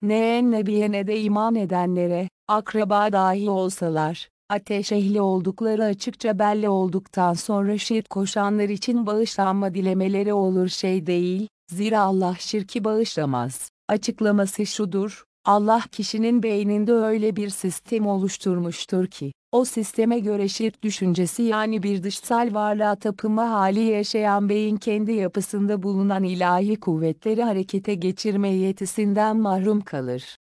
Ne nebiye ne de iman edenlere, akraba dahi olsalar, ateş ehli oldukları açıkça belli olduktan sonra şirk koşanlar için bağışlanma dilemeleri olur şey değil, zira Allah şirki bağışlamaz. Açıklaması şudur: Allah kişinin beyninde öyle bir sistem oluşturmuştur ki, o sisteme göre şirk düşüncesi yani bir dışsal varlığa tapınma hali yaşayan beyin kendi yapısında bulunan ilahi kuvvetleri harekete geçirme yetisinden mahrum kalır.